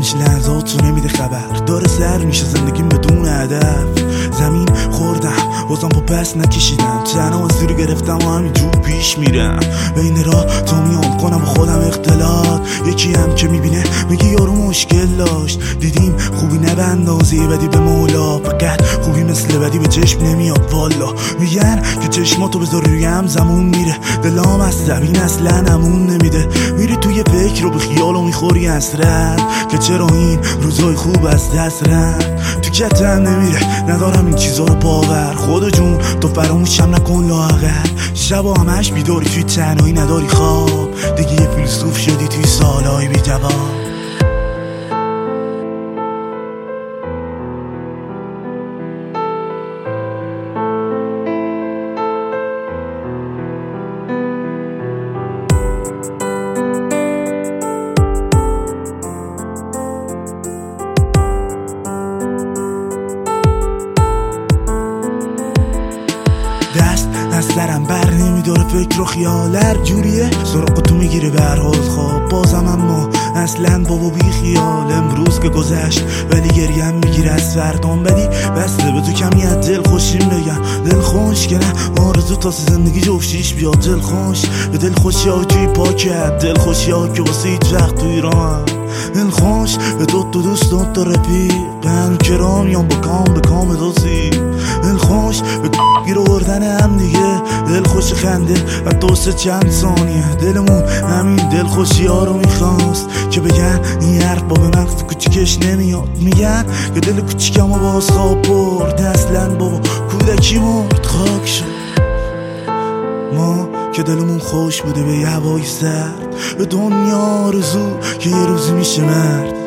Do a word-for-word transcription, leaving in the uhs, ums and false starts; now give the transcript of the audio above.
میشه لحظات رو نمیده خبر، داره سر میشه زندگیم بدون هدف. زمین خوردم بازم با پس نکشیدم، تنها از رو گرفتم و همینجور پیش میرم. بین راه تا میام کنم با خودم اختلاط، یکی هم که میبینه میگه یارو مشکل داشت. دیدیم خوبی نه به اندازه بدی به مولا، فقط خوبی مثل بدی به چشم نمیاد والا. میگن که چشماتو بذاری روی هم زمون میره، دلام از زمین اصلا نمون نمیده. میری توی فکر رو به خیال و میخوری حسرت که چرا این روزای خوب از دست رفت. تو کتم نمیره ندارم این چیزا رو باور، خدا جون تو فراموشم نکن لااقل. شبا همش بیداری توی تنهایی نداری خواب، دیگه یه فیلسوف شدی توی سالهای بی جواب. دست از سرم بر نمیداره فکر و خیال هر جوریه سراغ تو میگیره به هر حال خواب. بازم اما اصلا بابا بی خیال، امروز که گذشت ولی گریم میگیره از فردام. بدی بسته به تو کمی از دل خوشیم بگم، دل خوش که نه آرزو تا زندگی جوشیش بیاد. دل خوش به دل خوشی ها توی پاکت، دل خوشی ها که واسه هیچ وقت تو ایران. دل خوش به دو تو دوست دو تا رفیق بهم کرامیان با کام به کام دوزی. دل خوش به گیر آوردن هم دیگه، دل خوش خنده و دوست چند ثانیه. دلمون همین دل خوشی ها رو میخواست که بگن این حرف با به مغز کوچیکش نمیاد. میگن که دل کوچیکم رو باز خواب برد، اصلا بابا کودکی مرد خاک شد. ما که دلمون خوش بوده به یه هوای سرد، به دنیا آرزو که یه روزی میشه مرد.